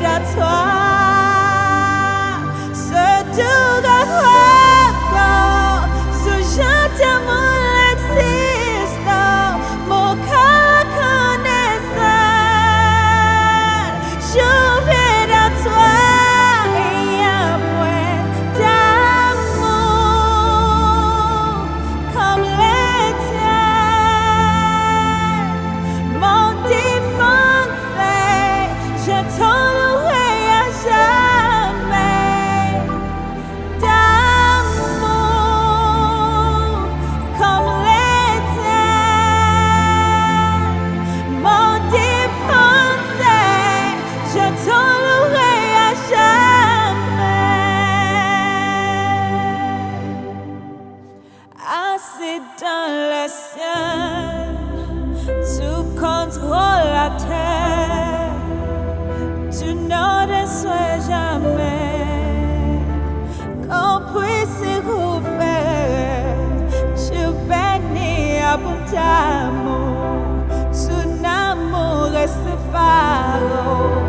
à toi. Ce doux regard, ce gentil amour existe, mon cœur connaissant. Je viens à toi et un point d'amour comme les tiens. Mon défoncé, je t'en louerai à jamais. D'amour comme les tiens. Mon défoncé, je t'en louerai à jamais. Assis dans le ciel, tu contrôles la terre, tu n'en déçois jamais. Qu'on puisse y rouvrir, tu bénis à bout d'amour, ton amour reste phare.